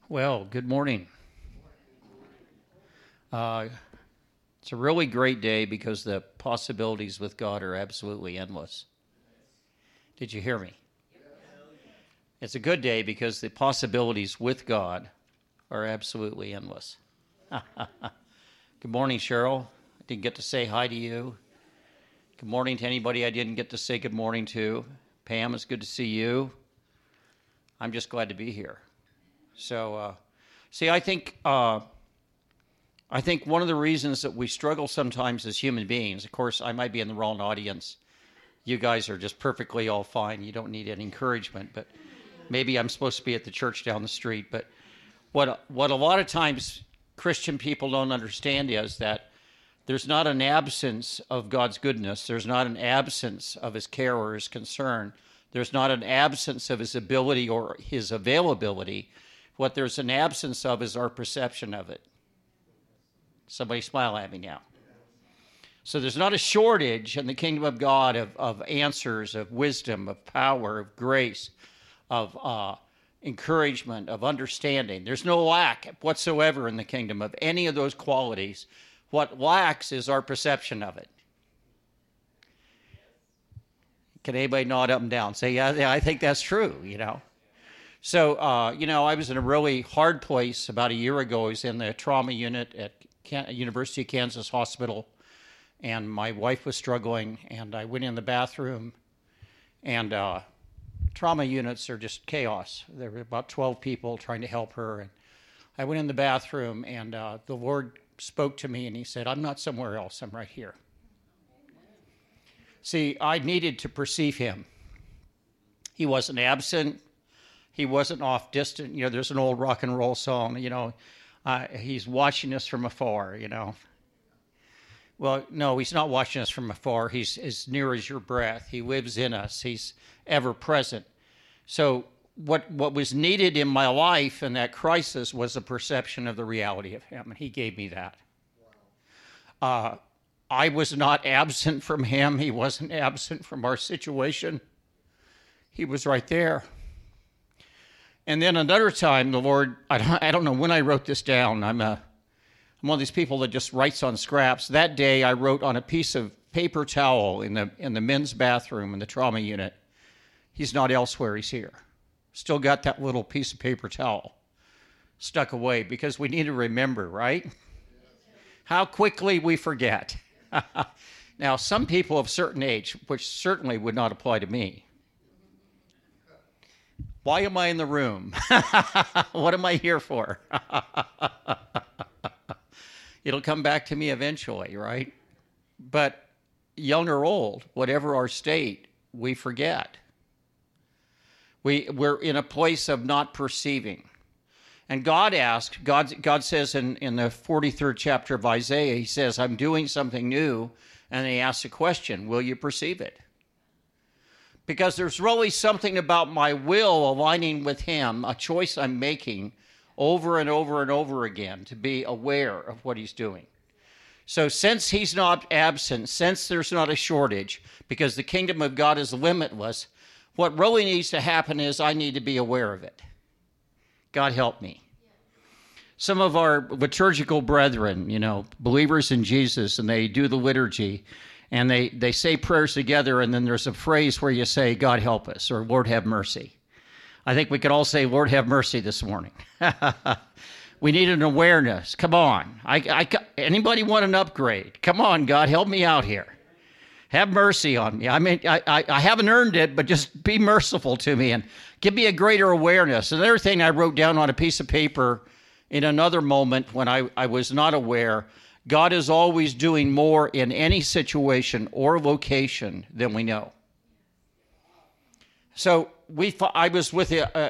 Well, good morning. Uh, it's a really great day because the possibilities with God are absolutely endless. Did you hear me? It's a good day because the possibilities with God are absolutely endless. Good morning, Cheryl. I didn't get to say hi to you. Good morning to anybody I didn't get to say good morning to. Pam, it's good to see you. I'm just glad to be here. So, I think one of the reasons that we struggle sometimes as human beings, of course, I might be in the wrong audience. You guys are just perfectly all fine. You don't need any encouragement, but maybe I'm supposed to be at the church down the street. But what a lot of times Christian people don't understand is that there's not an absence of God's goodness. There's not an absence of his care or his concern. There's not an absence of his ability or his availability. What there's an absence of is our perception of it. Somebody smile at me now. So there's not a shortage in the kingdom of God of answers, of wisdom, of power, of grace, of encouragement, of understanding. There's no lack whatsoever in the kingdom of any of those qualities. What lacks is our perception of it. Can anybody nod up and down? Say, yeah, I think that's true, So, I was in a really hard place about a year ago. I was in the trauma unit at University of Kansas Hospital, and my wife was struggling, and I went in the bathroom, and trauma units are just chaos. There were about 12 people trying to help her, and I went in the bathroom, and the Lord spoke to me, and he said, I'm not somewhere else, I'm right here. See, I needed to perceive him. He wasn't absent. He wasn't off distant. There's an old rock and roll song, he's watching us from afar, Well, no, he's not watching us from afar. He's as near as your breath. He lives in us. He's ever present. So what was needed in my life in that crisis was a perception of the reality of him, and he gave me that. Wow. I was not absent from him. He wasn't absent from our situation. He was right there. And then another time, the Lord, I don't know when I wrote this down. I'm one of these people that just writes on scraps. That day, I wrote on a piece of paper towel in the men's bathroom in the trauma unit, he's not elsewhere, he's here. Still got that little piece of paper towel stuck away because we need to remember, right? How quickly we forget. Now, some people of certain age, which certainly would not apply to me. Why am I in the room? What am I here for? It'll come back to me eventually, right? But young or old, whatever our state, we forget. We're in a place of not perceiving. And God says in the 43rd chapter of Isaiah, he says, I'm doing something new. And he asks a question, will you perceive it? Because there's really something about my will aligning with him, a choice I'm making over and over and over again to be aware of what he's doing. So since he's not absent, since there's not a shortage, because the kingdom of God is limitless, what really needs to happen is I need to be aware of it. God help me. Some of our liturgical brethren, believers in Jesus, and they do the liturgy, and they say prayers together, and then there's a phrase where you say, God help us, or Lord have mercy. I think we could all say, Lord have mercy this morning. We need an awareness. Come on. Anybody want an upgrade? Come on, God, help me out here. Have mercy on me. I mean, I haven't earned it, but just be merciful to me and give me a greater awareness. Another thing I wrote down on a piece of paper in another moment when I was not aware, God is always doing more in any situation or location than we know. So I was with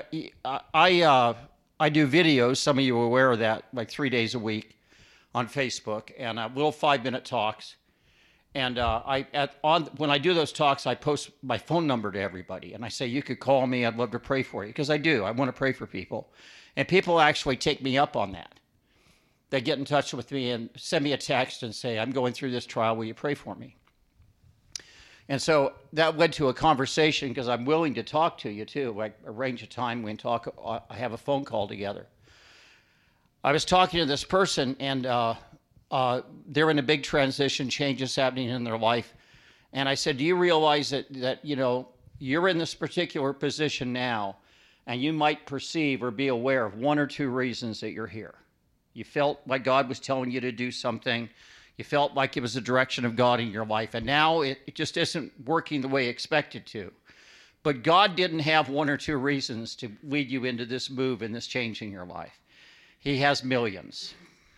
I do videos. Some of you are aware of that, like 3 days a week on Facebook, and little 5-minute talks. And when I do those talks, I post my phone number to everybody, and I say, you could call me. I'd love to pray for you, because I do. I want to pray for people. And people actually take me up on that. They get in touch with me and send me a text and say, I'm going through this trial. Will you pray for me? And so that led to a conversation because I'm willing to talk to you too. I arrange a time we can talk. I have a phone call together. I was talking to this person, and they're in a big transition, changes happening in their life. And I said, do you realize that you're in this particular position now, and you might perceive or be aware of one or two reasons that you're here. You felt like God was telling you to do something. You felt like it was the direction of God in your life, and now it just isn't working the way you expected to. But God didn't have one or two reasons to lead you into this move and this change in your life. He has millions.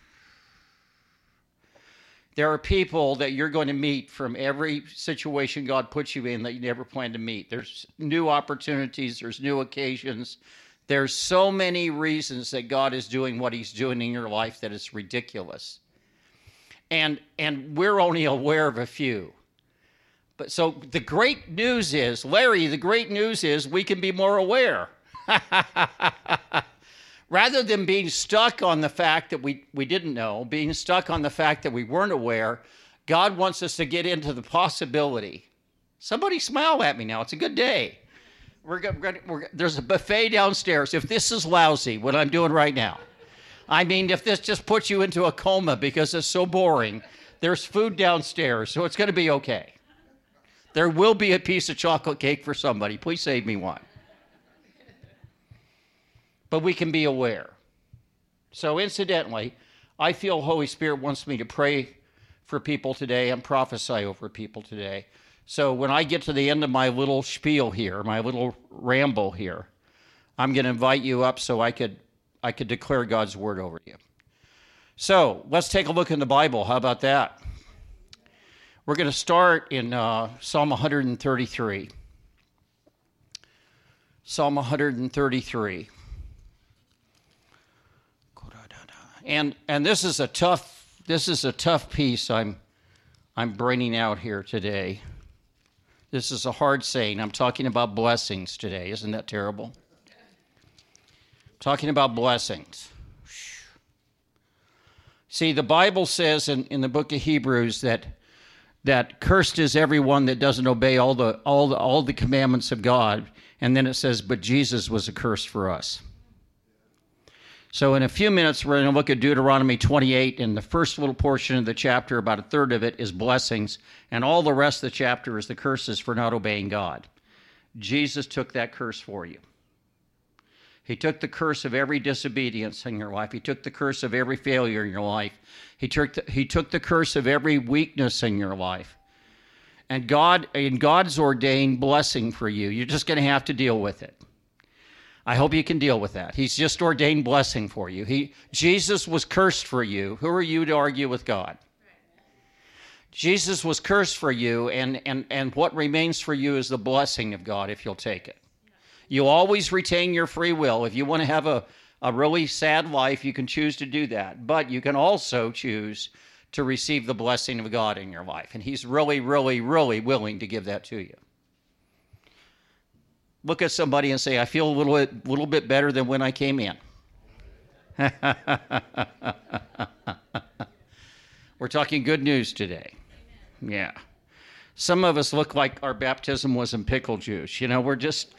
There are people that you're going to meet from every situation God puts you in that you never planned to meet. There's new opportunities. There's new occasions. There's so many reasons that God is doing what he's doing in your life that it's ridiculous. And we're only aware of a few. But so the great news is, Larry, the great news is we can be more aware. Rather than being stuck on the fact that we didn't know, being stuck on the fact that we weren't aware, God wants us to get into the possibility. Somebody smile at me now. It's a good day. There's a buffet downstairs. If this is lousy, what I'm doing right now, I mean, if this just puts you into a coma because it's so boring, there's food downstairs, so it's going to be okay. There will be a piece of chocolate cake for somebody. Please save me one. But we can be aware. So incidentally, I feel Holy Spirit wants me to pray for people today and prophesy over people today. So when I get to the end of my little spiel here, my little ramble here, I'm going to invite you up so I could declare God's word over you. So let's take a look in the Bible. How about that? We're going to start in Psalm 133. Psalm 133. And this is a tough piece I'm bringing out here today. This is a hard saying. I'm talking about blessings today. Isn't that terrible? I'm talking about blessings. See, the Bible says in the book of Hebrews that cursed is everyone that doesn't obey all the commandments of God, and then it says, but Jesus was a curse for us. So in a few minutes, we're going to look at Deuteronomy 28, and the first little portion of the chapter, about a third of it, is blessings, and all the rest of the chapter is the curses for not obeying God. Jesus took that curse for you. He took the curse of every disobedience in your life. He took the curse of every failure in your life. He took the curse of every weakness in your life. And God's ordained blessing for you. You're just going to have to deal with it. I hope you can deal with that. He's just ordained blessing for you. Jesus was cursed for you. Who are you to argue with God? Jesus was cursed for you, and what remains for you is the blessing of God if you'll take it. You always retain your free will. If you want to have a really sad life, you can choose to do that. But you can also choose to receive the blessing of God in your life. And he's really, really, really willing to give that to you. Look at somebody and say, I feel a little bit better than when I came in. We're talking good news today. Yeah. Some of us look like our baptism was in pickle juice. We're just...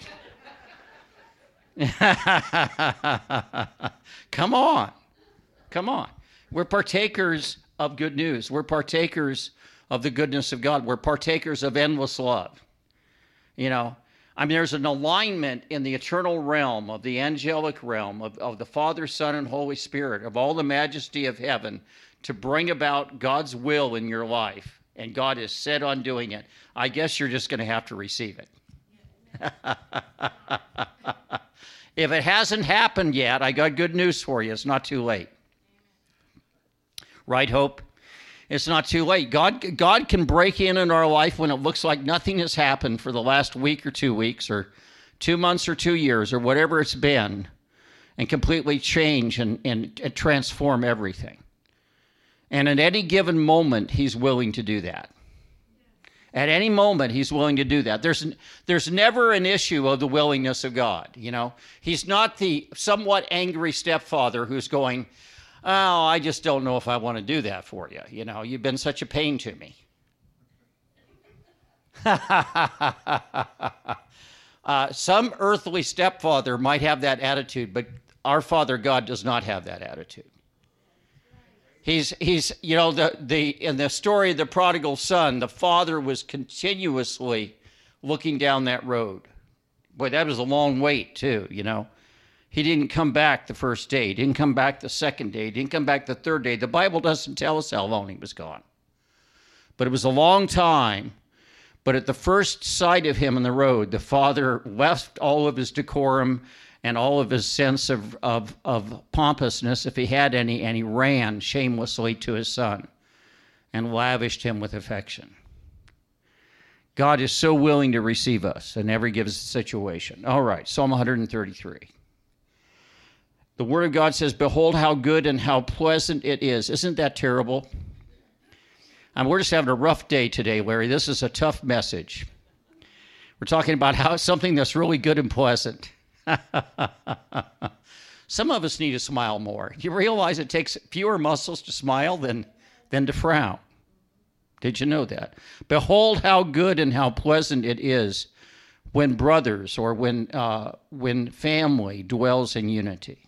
Come on. We're partakers of good news. We're partakers of the goodness of God. We're partakers of endless love. There's an alignment in the eternal realm, of the angelic realm, of the Father, Son, and Holy Spirit, of all the majesty of heaven to bring about God's will in your life. And God is set on doing it. I guess you're just going to have to receive it. If it hasn't happened yet, I got good news for you. It's not too late. Right, Hope? It's not too late. God can break in our life when it looks like nothing has happened for the last week or 2 weeks or 2 months or 2 years or whatever it's been, and completely change and transform everything. And at any given moment, he's willing to do that. At any moment, he's willing to do that. There's never an issue of the willingness of God. He's not the somewhat angry stepfather who's going, oh, I just don't know if I want to do that for you. You've been such a pain to me. Some earthly stepfather might have that attitude, but our Father God does not have that attitude. He's in the story of the prodigal son, the father was continuously looking down that road. Boy, that was a long wait too, He didn't come back the first day. He didn't come back the second day. He didn't come back the third day. The Bible doesn't tell us how long he was gone. But it was a long time. But at the first sight of him on the road, the father left all of his decorum and all of his sense of pompousness, if he had any, and he ran shamelessly to his son and lavished him with affection. God is so willing to receive us in every given situation. All right, Psalm 133. The Word of God says, behold how good and how pleasant it is. Isn't that terrible? We're just having a rough day today, Larry. This is a tough message. We're talking about something that's really good and pleasant. Some of us need to smile more. You realize it takes fewer muscles to smile than to frown. Did you know that? Behold how good and how pleasant it is when brothers or when family dwells in unity.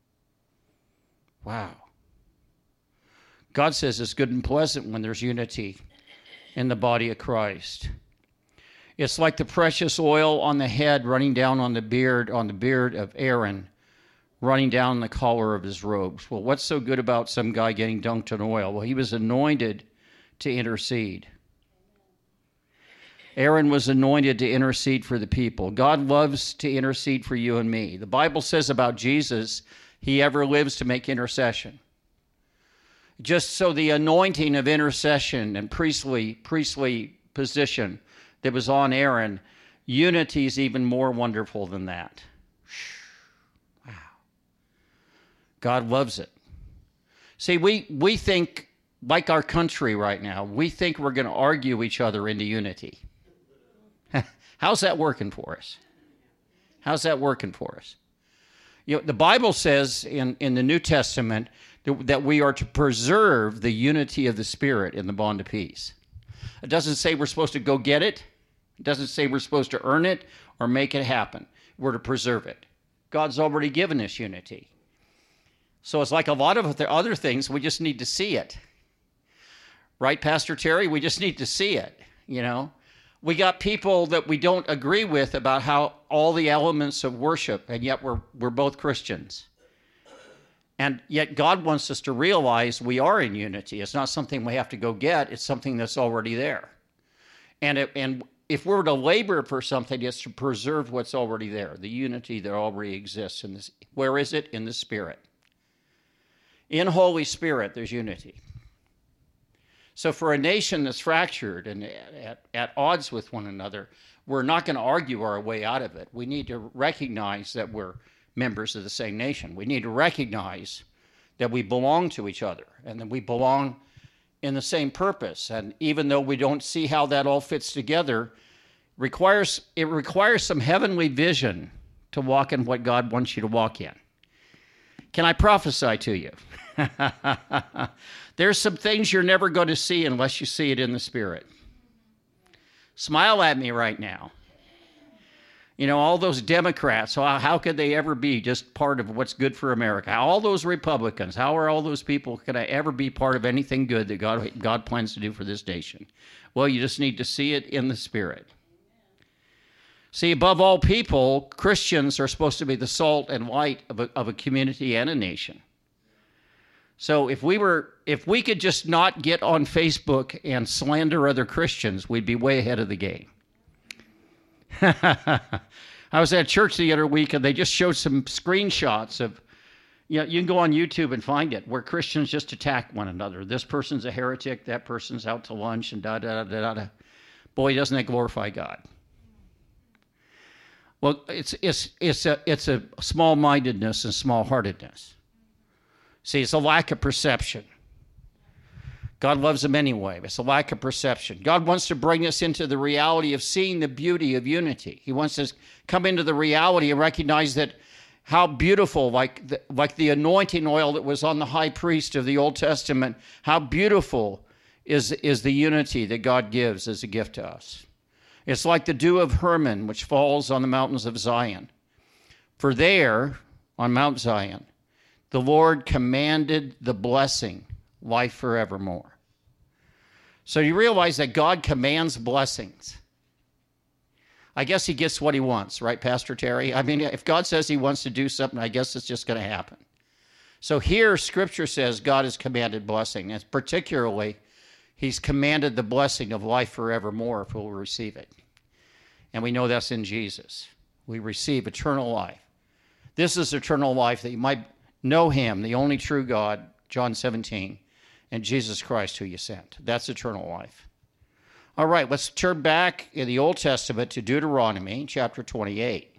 Wow. God says it's good and pleasant when there's unity in the body of Christ. It's like the precious oil on the head running down on the beard of Aaron, running down the collar of his robes. Well, what's so good about some guy getting dunked in oil? Well, he was anointed to intercede. Aaron was anointed to intercede for the people. God loves to intercede for you and me. The Bible says about Jesus, he ever lives to make intercession. Just so the anointing of intercession and priestly position that was on Aaron, unity is even more wonderful than that. Wow. God loves it. See, we think, like our country right now, we think we're going to argue each other into unity. How's that working for us? How's that working for us? The Bible says in the New Testament that we are to preserve the unity of the Spirit in the bond of peace. It doesn't say we're supposed to go get it. It doesn't say we're supposed to earn it or make it happen. We're to preserve it. God's already given us unity. So it's like a lot of the other things, we just need to see it. Right, Pastor Terry? We just need to see it, We got people that we don't agree with about how all the elements of worship, and yet we're both Christians. And yet God wants us to realize we are in unity. It's not something we have to go get. It's something that's already there. And if we're to labor for something, it's to preserve what's already there, the unity that already exists. Where is it? In the Spirit. In Holy Spirit, there's unity. So for a nation that's fractured and at odds with one another, we're not going to argue our way out of it. We need to recognize that we're members of the same nation. We need to recognize that we belong to each other and that we belong in the same purpose. And even though we don't see how that all fits together, it requires some heavenly vision to walk in what God wants you to walk in. Can I prophesy to you? There's some things you're never going to see unless you see it in the Spirit. Smile at me right now. All those Democrats, how could they ever be just part of what's good for America? All those Republicans, how are all those people going to ever be part of anything good that God plans to do for this nation? Well, you just need to see it in the Spirit. See, above all people, Christians are supposed to be the salt and light of a community and a nation. So if we could just not get on Facebook and slander other Christians, we'd be way ahead of the game. I was at church the other week and they just showed some screenshots of, you can go on YouTube and find it, where Christians just attack one another. This person's a heretic, that person's out to lunch, and da-da-da-da-da. Boy, doesn't that glorify God. Well, it's a small-mindedness and small-heartedness. See, it's a lack of perception. God loves them anyway. It's a lack of perception. God wants to bring us into the reality of seeing the beauty of unity. He wants us to come into the reality and recognize that how beautiful, like the anointing oil that was on the high priest of the Old Testament, how beautiful is the unity that God gives as a gift to us. It's like the dew of Hermon, which falls on the mountains of Zion. For there, on Mount Zion, the Lord commanded the blessing life forevermore. So you realize that God commands blessings. I guess he gets what he wants, right, Pastor Terry? I mean, if God says he wants to do something, I guess it's just going to happen. So here, Scripture says God has commanded blessing, and particularly, he's commanded the blessing of life forevermore if we'll receive it. And we know that's in Jesus. We receive eternal life. This is eternal life, that you might know him, the only true God, John 17, and Jesus Christ who you sent. That's eternal life. All right, let's turn back in the Old Testament to Deuteronomy chapter 28.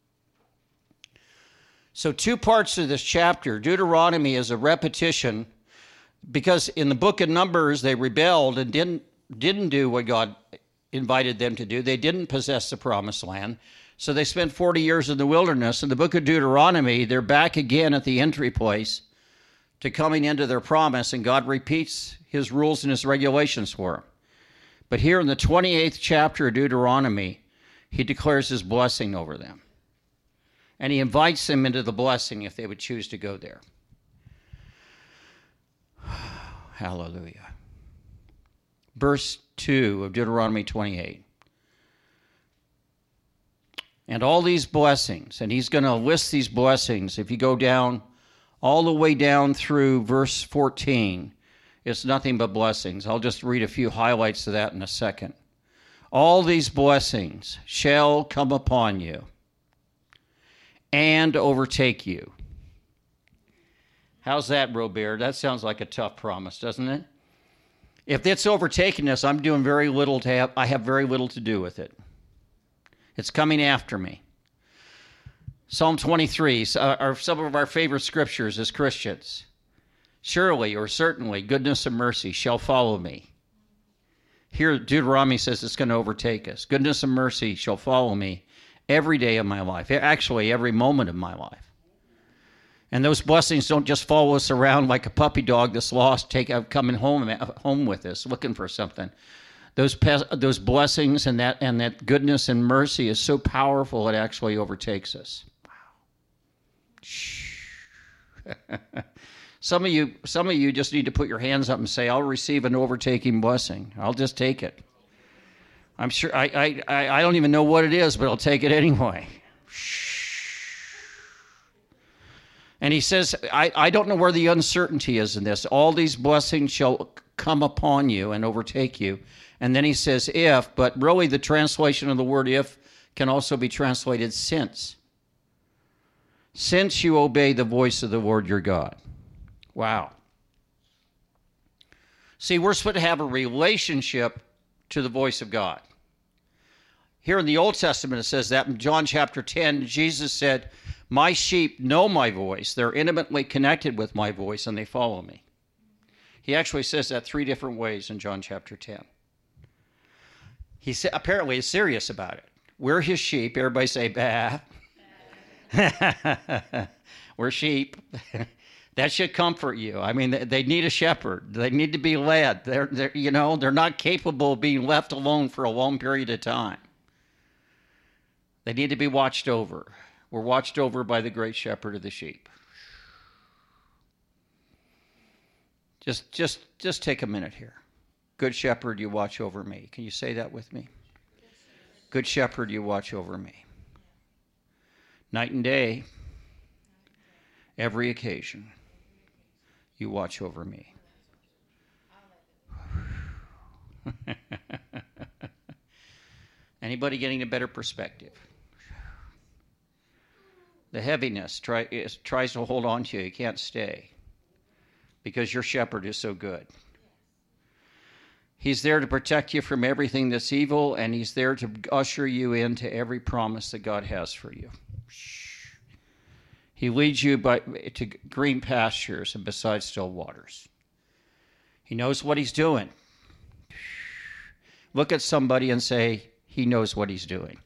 So 2 parts of this chapter. Deuteronomy is a repetition because in the book of Numbers they rebelled and didn't do what God invited them to do. They didn't possess the promised land. So they spent 40 years in the wilderness. In the book of Deuteronomy, they're back again at the entry place to coming into their promise, and God repeats his rules and his regulations for them. But here in the 28th chapter of Deuteronomy, he declares his blessing over them. And he invites them into the blessing if they would choose to go there. Hallelujah. Verse 2 of Deuteronomy 28. And all these blessings, and he's going to list these blessings. If you go down, all the way down through verse 14, it's nothing but blessings. I'll just read a few highlights of that in a second. All these blessings shall come upon you and overtake you. How's that, Robert? That sounds like a tough promise, doesn't it? If it's overtaking us, I'm doing very little I have very little to do with it. It's coming after me. Psalm 23 are some of our favorite scriptures as Christians. Surely or certainly goodness and mercy shall follow me. Here Deuteronomy says it's going to overtake us. Goodness and mercy shall follow me every day of my life. Actually, every moment of my life. And those blessings don't just follow us around like a puppy dog that's lost, coming home with us, looking for something. Those blessings and that goodness and mercy is so powerful it actually overtakes us. Wow. Some of you just need to put your hands up and say, I'll receive an overtaking blessing. I'll just take it. I'm sure I don't even know what it is, but I'll take it anyway. And he says, I don't know where the uncertainty is in this. All these blessings shall come upon you and overtake you. And then he says if, but really the translation of the word if can also be translated since. Since you obey the voice of the Lord your God. Wow. See, we're supposed to have a relationship to the voice of God. Here in the Old Testament it says that. In John chapter 10, Jesus said, my sheep know my voice. They're intimately connected with my voice and they follow me. He actually says that 3 different ways in John chapter 10. He apparently is serious about it. We're his sheep. Everybody say, bah. We're sheep. That should comfort you. I mean, they need a shepherd. They need to be led. They're not capable of being left alone for a long period of time. They need to be watched over. We're watched over by the great shepherd of the sheep. Just take a minute here. Good shepherd, you watch over me. Can you say that with me? Good shepherd, you watch over me. Night and day, every occasion, you watch over me. Anybody getting a better perspective? The heaviness tries to hold on to you. You can't stay because your shepherd is so good. He's there to protect you from everything that's evil, and he's there to usher you into every promise that God has for you. He leads you to green pastures and beside still waters. He knows what he's doing. Look at somebody and say, he knows what he's doing.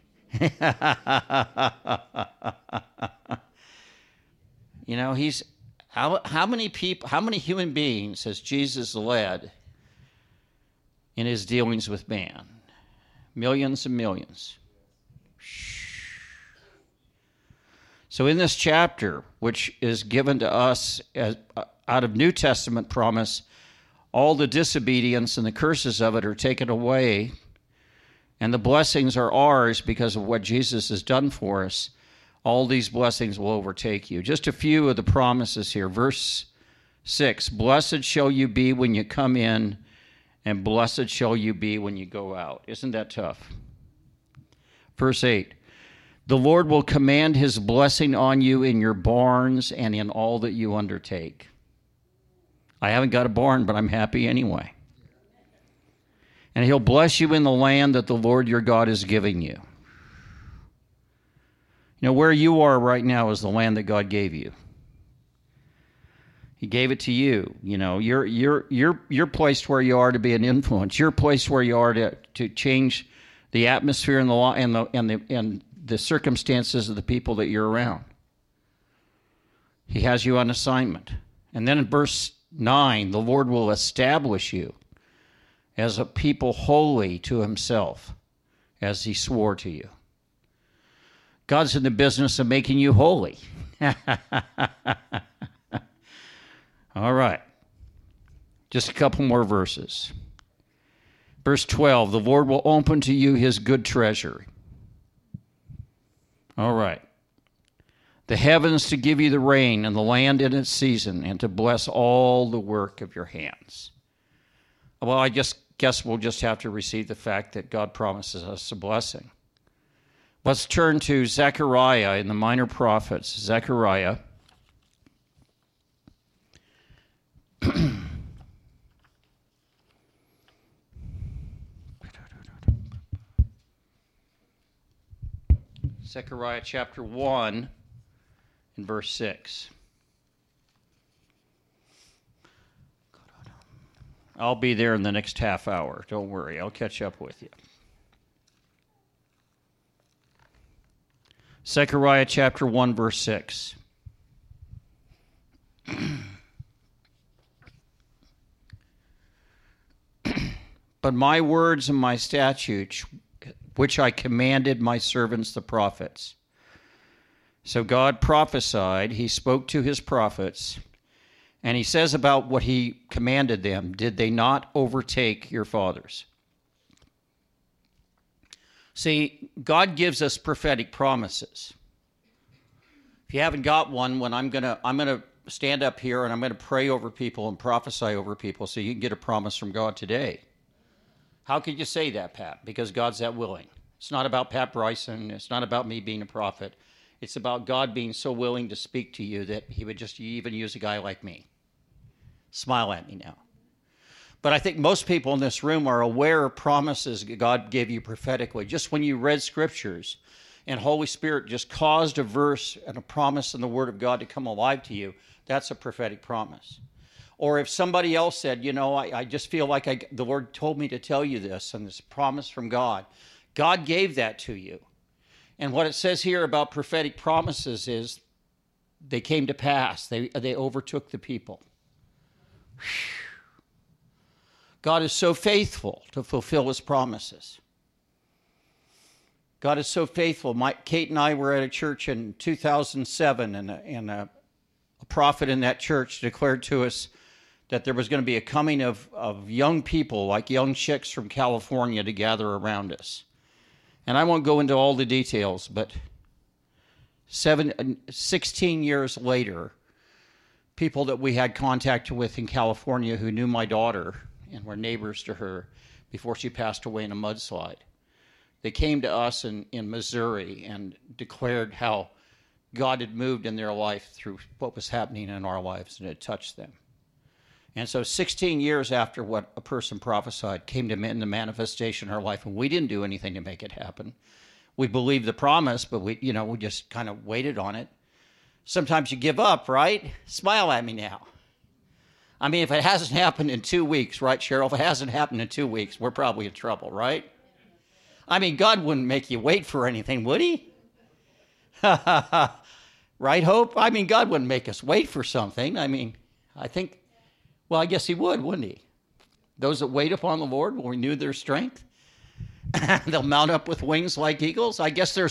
He's how many human beings has Jesus led in his dealings with man? Millions and millions. So in this chapter, which is given to us as out of New Testament promise, all the disobedience and the curses of it are taken away, and the blessings are ours because of what Jesus has done for us. All these blessings will overtake you. Just a few of the promises here. Verse 6, blessed shall you be when you come in, and blessed shall you be when you go out. Isn't that tough? Verse 8, the Lord will command his blessing on you in your barns and in all that you undertake. I haven't got a barn, but I'm happy anyway. And he'll bless you in the land that the Lord your God is giving you. You know, where you are right now is the land that God gave you. He gave it to you. You know, you're placed where you are to be an influence. You're placed where you are to change the atmosphere and the circumstances of the people that you're around. He has you on assignment. And then in verse 9, the Lord will establish you as a people holy to himself, as he swore to you. God's in the business of making you holy. All right. Just a couple more verses. Verse 12, the Lord will open to you his good treasury. All right. The heavens to give you the rain and the land in its season, and to bless all the work of your hands. Well, I just guess we'll just have to receive the fact that God promises us a blessing. Let's turn to Zechariah in the Minor Prophets. Zechariah. Zechariah chapter 1 and verse 6. I'll be there in the next half hour. Don't worry, I'll catch up with you. Zechariah chapter 1, verse 6. But my words and my statutes, which I commanded my servants the prophets. So God prophesied, he spoke to his prophets, and he says about what he commanded them, did they not overtake your fathers? See, God gives us prophetic promises. If you haven't got one, when I'm gonna stand up here and I'm gonna pray over people and prophesy over people so you can get a promise from God today. How could you say that, Pat? Because God's that willing. It's not about Pat Bryson. It's not about me being a prophet. It's about God being so willing to speak to you that he would just even use a guy like me. Smile at me now. But I think most people in this room are aware of promises God gave you prophetically. Just when you read scriptures and Holy Spirit just caused a verse and a promise in the Word of God to come alive to you, that's a prophetic promise. Or if somebody else said, you know, I just feel like the Lord told me to tell you this, and this promise from God, God gave that to you. And what it says here about prophetic promises is they came to pass. They overtook the people. Whew. God is so faithful to fulfill his promises. God is so faithful. Kate and I were at a church in 2007, and a prophet in that church declared to us that there was going to be a coming of young people, like young chicks from California, to gather around us. And I won't go into all the details, but 16 years later, people that we had contact with in California who knew my daughter and were neighbors to her before she passed away in a mudslide, they came to us in Missouri and declared how God had moved in their life through what was happening in our lives, and it touched them. And so 16 years after what a person prophesied came to in the manifestation in our life, and we didn't do anything to make it happen. We believed the promise, but we just kind of waited on it. Sometimes you give up, right? Smile at me now. I mean, if it hasn't happened in 2 weeks, right, Cheryl? If it hasn't happened in 2 weeks, we're probably in trouble, right? I mean, God wouldn't make you wait for anything, would he? Right, Hope? I mean, God wouldn't make us wait for something. I mean, I guess he would, wouldn't he? Those that wait upon the Lord will renew their strength. They'll mount up with wings like eagles. I guess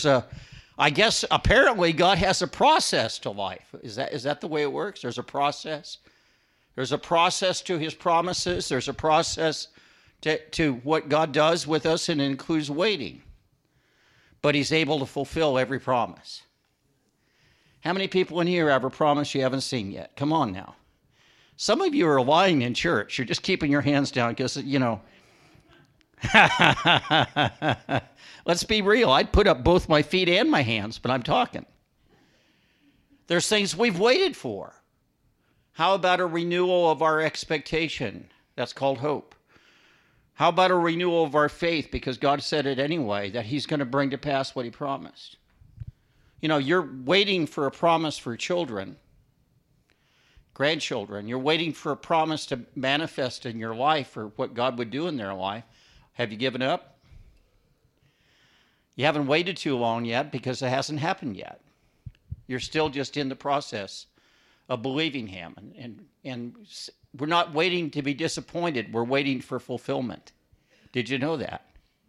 apparently God has a process to life. Is that the way it works? There's a process. There's a process to his promises. There's a process to what God does with us, and it includes waiting. But he's able to fulfill every promise. How many people in here have a promise you haven't seen yet? Come on now. Some of you are lying in church. You're just keeping your hands down because, let's be real. I'd put up both my feet and my hands, but I'm talking. There's things we've waited for. How about a renewal of our expectation? That's called hope. How about a renewal of our faith? Because God said it anyway, that he's going to bring to pass what he promised. You're waiting for a promise for children, grandchildren. You're waiting for a promise to manifest in your life or what God would do in their life. Have you given up? You haven't waited too long yet because it hasn't happened yet. You're still just in the process of believing him. And we're not waiting to be disappointed. We're waiting for fulfillment. Did you know that?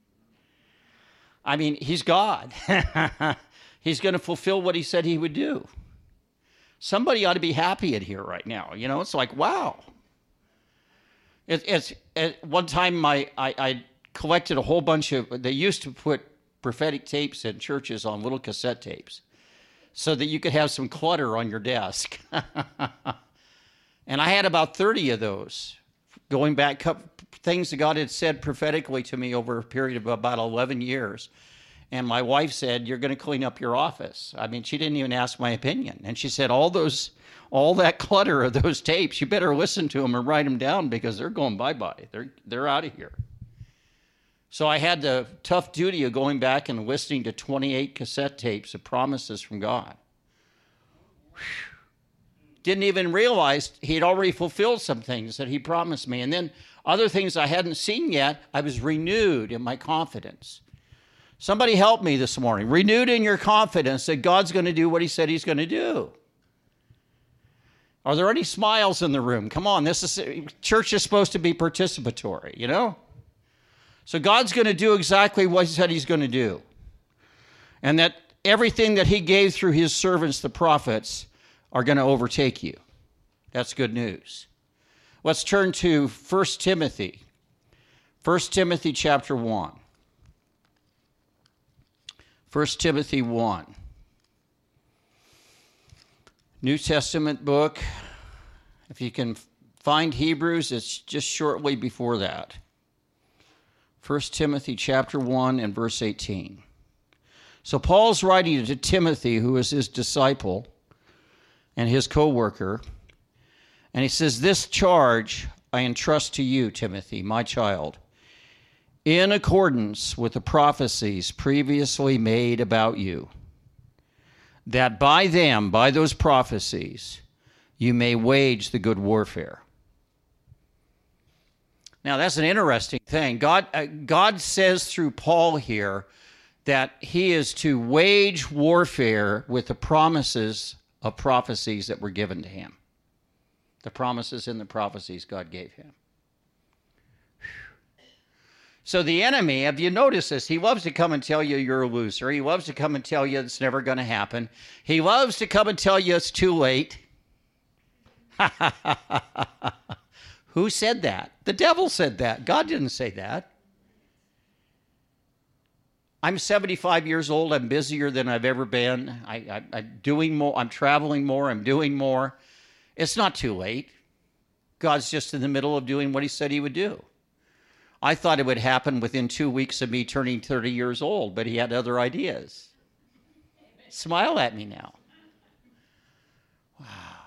I mean, he's God. He's going to fulfill what he said he would do. Somebody ought to be happy in here right now. It's like, wow. It's at one time I collected a whole bunch of, they used to put prophetic tapes in churches on little cassette tapes so that you could have some clutter on your desk. And I had about 30 of those, going back, things that God had said prophetically to me over a period of about 11 years. And my wife said, "You're going to clean up your office." I mean, she didn't even ask my opinion. And she said, all that clutter of those tapes, you better listen to them and write them down because they're going bye-bye. They're out of here. So I had the tough duty of going back and listening to 28 cassette tapes of promises from God. Whew. Didn't even realize he'd already fulfilled some things that he promised me. And then other things I hadn't seen yet, I was renewed in my confidence. Somebody help me this morning. Renewed in your confidence that God's going to do what he said he's going to do. Are there any smiles in the room? Come on, church is supposed to be participatory, So God's going to do exactly what he said he's going to do. And that everything that he gave through his servants, the prophets, are going to overtake you. That's good news. Let's turn to 1 Timothy. 1 Timothy chapter 1. 1 Timothy 1. New Testament book. If you can find Hebrews, it's just shortly before that. 1 Timothy chapter 1 and verse 18. So Paul's writing to Timothy, who is his disciple and his co-worker, and he says, "This charge I entrust to you, Timothy, my child, in accordance with the prophecies previously made about you, that by those prophecies, you may wage the good warfare." Now, that's an interesting thing. God says through Paul here that he is to wage warfare with the promises of prophecies that were given to him. The promises and the prophecies God gave him. So the enemy, have you noticed this? He loves to come and tell you you're a loser. He loves to come and tell you it's never going to happen. He loves to come and tell you it's too late. Who said that? The devil said that. God didn't say that. I'm 75 years old. I'm busier than I've ever been. I'm doing more. I'm traveling more. I'm doing more. It's not too late. God's just in the middle of doing what he said he would do. I thought it would happen within 2 weeks of me turning 30 years old, but he had other ideas. Smile at me now. Wow.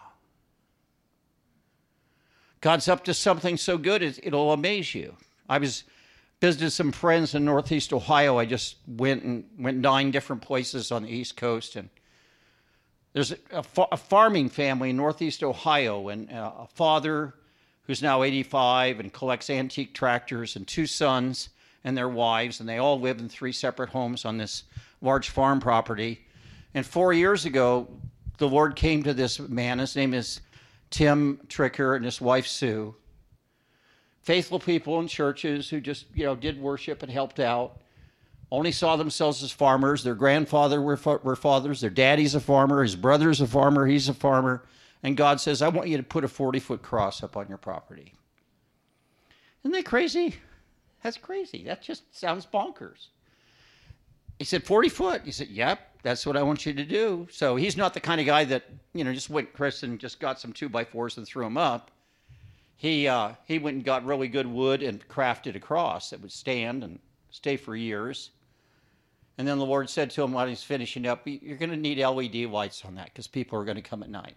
God's up to something so good, it'll amaze you. I was visiting some friends in Northeast Ohio. I just went 9 different places on the East Coast, and there's a farming family in Northeast Ohio, and a father who's now 85 and collects antique tractors, and 2 sons and their wives, and they all live in 3 separate homes on this large farm property. And 4 years ago, the Lord came to this man. His name is Tim Tricker and his wife Sue. Faithful people in churches who just, did worship and helped out. Only saw themselves as farmers. Their grandfather were fathers. Their daddy's a farmer. His brother's a farmer. He's a farmer. And God says, I want you to put a 40-foot cross up on your property. Isn't that crazy? That's crazy. That just sounds bonkers. He said, 40 foot. He said, yep, that's what I want you to do. So he's not the kind of guy that, just went, Chris, and just got some 2x4s and threw them up. He went and got really good wood and crafted a cross that would stand and stay for years. And then the Lord said to him while he's finishing up, you're going to need LED lights on that because people are going to come at night.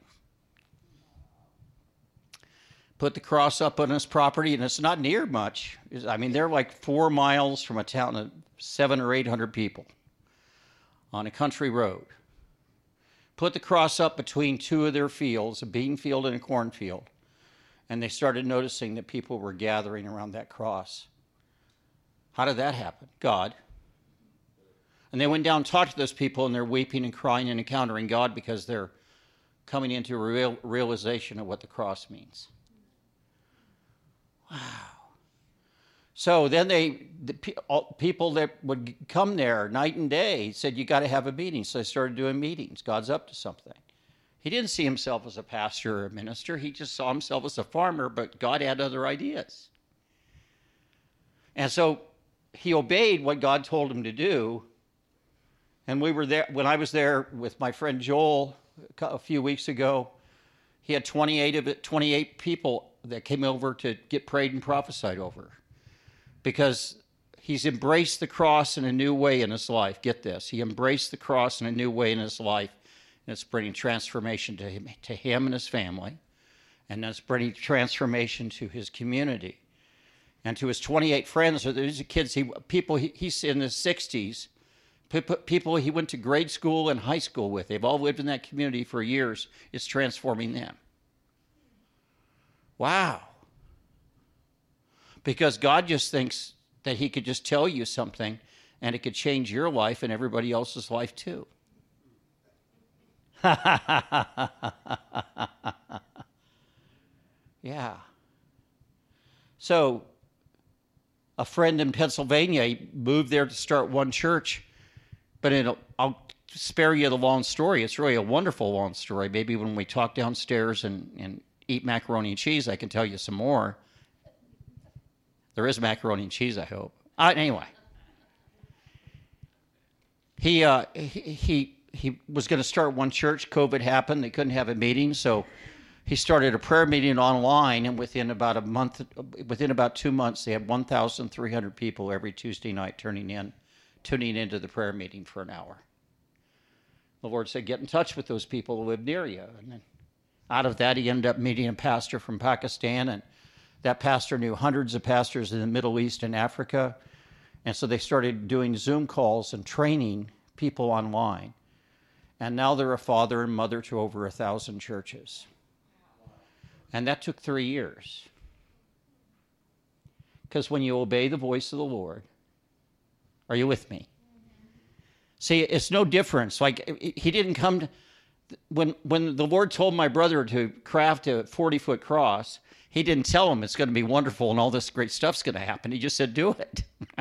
Put the cross up on his property, and it's not near much. I mean, they're like 4 miles from a town of 700 or 800 people on a country road. Put the cross up between two of their fields, a bean field and a cornfield, and they started noticing that people were gathering around that cross. How did that happen? God. And they went down and talked to those people, and they're weeping and crying and encountering God because they're coming into a realization of what the cross means. Wow. So then people that would come there night and day said, you got to have a meeting. So they started doing meetings. God's up to something. He didn't see himself as a pastor or a minister. He just saw himself as a farmer, but God had other ideas. And so he obeyed what God told him to do. And we were there, when I was there with my friend Joel a few weeks ago, he had 28 people that came over to get prayed and prophesied over. Because he's embraced the cross in a new way in his life. Get this. He embraced the cross in a new way in his life. And it's bringing transformation to him and his family. And that's bringing transformation to his community. And to his 28 friends, these are kids, he's in his 60s. People he went to grade school and high school with. They've all lived in that community for years. It's transforming them. Wow. Because God just thinks that he could just tell you something and it could change your life and everybody else's life too. Yeah. So a friend in Pennsylvania, he moved there to start one church, but I'll spare you the long story. It's really a wonderful long story. Maybe when we talk downstairs and eat macaroni and cheese, I can tell you some more. There is macaroni and cheese, I hope. Anyway, he was going to start one church. COVID happened. They couldn't have a meeting, so he started a prayer meeting online, and within about 2 months, they had 1,300 people every Tuesday night tuning into the prayer meeting for an hour. The Lord said, get in touch with those people who live near you. And then out of that, he ended up meeting a pastor from Pakistan, and that pastor knew hundreds of pastors in the Middle East and Africa. And so they started doing Zoom calls and training people online. And now they're a father and mother to over 1,000 churches. And that took 3 years. Because when you obey the voice of the Lord, are you with me? See, it's no difference. Like, he didn't come to, when the Lord told my brother to craft a 40-foot cross, he didn't tell him it's going to be wonderful and all this great stuff's going to happen. He just said, do it.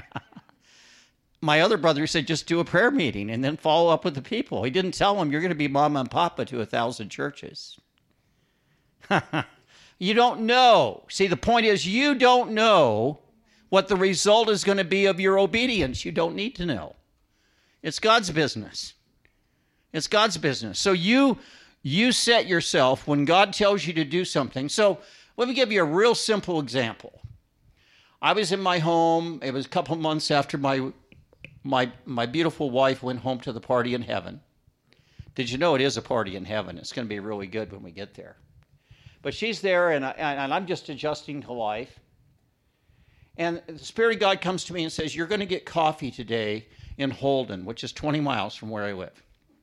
My other brother said, just do a prayer meeting and then follow up with the people. He didn't tell him you're going to be mama and papa to 1,000 churches. You don't know. See, the point is you don't know what the result is going to be of your obedience. You don't need to know. It's God's business. It's God's business. So you set yourself when God tells you to do something. So let me give you a real simple example. I was in my home. It was a couple months after my beautiful wife went home to the party in heaven. Did you know it is a party in heaven? It's going to be really good when we get there. But she's there, and I'm just adjusting to life. And the Spirit of God comes to me and says, you're going to get coffee today in Holden, which is 20 miles from where I live.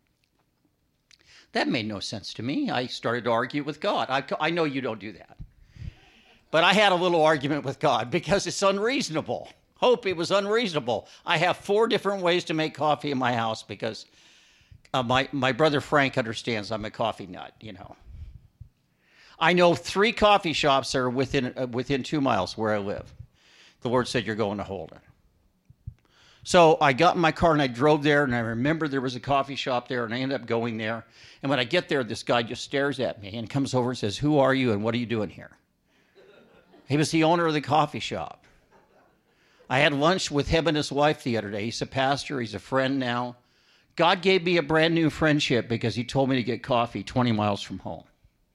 That made no sense to me. I started to argue with God. I know you don't do that. But I had a little argument with God because it's unreasonable. Hope it was unreasonable. I have 4 different ways to make coffee in my house because my brother Frank understands I'm a coffee nut, you know. I know 3 coffee shops that are within 2 miles where I live. The Lord said, you're going to Holden. So I got in my car and I drove there, and I remember there was a coffee shop there, and I ended up going there. And when I get there, this guy just stares at me and comes over and says, "Who are you and what are you doing here?" He was the owner of the coffee shop. I had lunch with him and his wife the other day. He's a pastor. He's a friend now. God gave me a brand new friendship because he told me to get coffee 20 miles from home.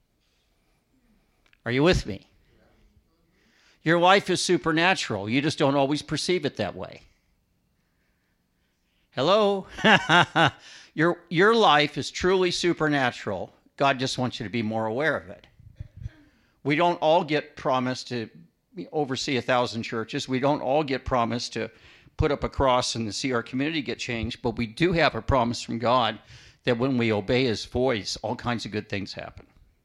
Are you with me? Your life is supernatural. You just don't always perceive it that way. Hello? Your life is truly supernatural. God just wants you to be more aware of it. We don't all get promised to oversee 1,000 churches. We don't all get promised to put up a cross and see our community get changed, but we do have a promise from God that when we obey his voice, all kinds of good things happen.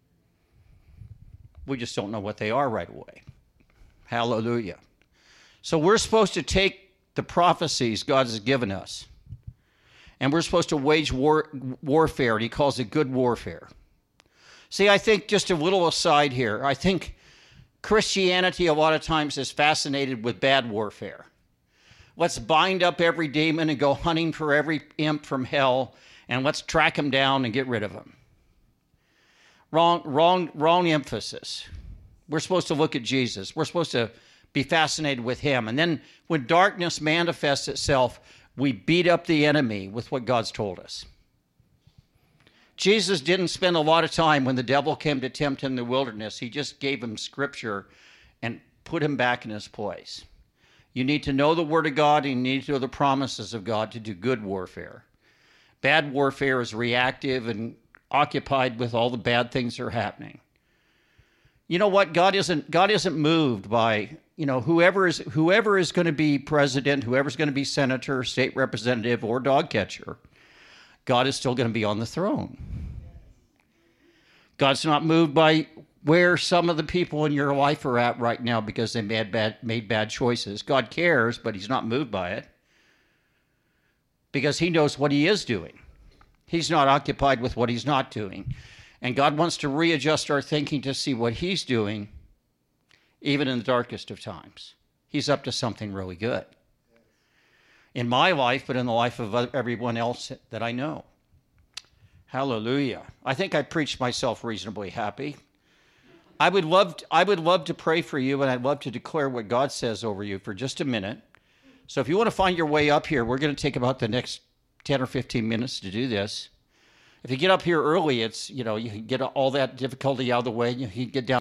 We just don't know what they are right away. Hallelujah. So we're supposed to take the prophecies God has given us, and we're supposed to wage warfare, and he calls it good warfare. See, I think, just a little aside here, I think Christianity a lot of times is fascinated with bad warfare. Let's bind up every demon and go hunting for every imp from hell, and let's track them down and get rid of them. Wrong emphasis. We're supposed to look at Jesus. We're supposed to be fascinated with him. And then when darkness manifests itself, we beat up the enemy with what God's told us. Jesus didn't spend a lot of time when the devil came to tempt him in the wilderness. He just gave him scripture and put him back in his place. You need to know the word of God, and you need to know the promises of God to do good warfare. Bad warfare is reactive and occupied with all the bad things that are happening. You know what? God isn't moved by, whoever is going to be president, whoever's going to be senator, state representative, or dog catcher. God is still going to be on the throne. God's not moved by where some of the people in your life are at right now because they made bad choices. God cares, but he's not moved by it because he knows what he is doing. He's not occupied with what he's not doing. And God wants to readjust our thinking to see what he's doing, even in the darkest of times. He's up to something really good. In my life, but in the life of everyone else that I know. Hallelujah. I think I preached myself reasonably happy. I would love to pray for you, and I'd love to declare what God says over you for just a minute. So if you want to find your way up here, we're going to take about the next 10 or 15 minutes to do this. If you get up here early, it's, you can get all that difficulty out of the way. You can get down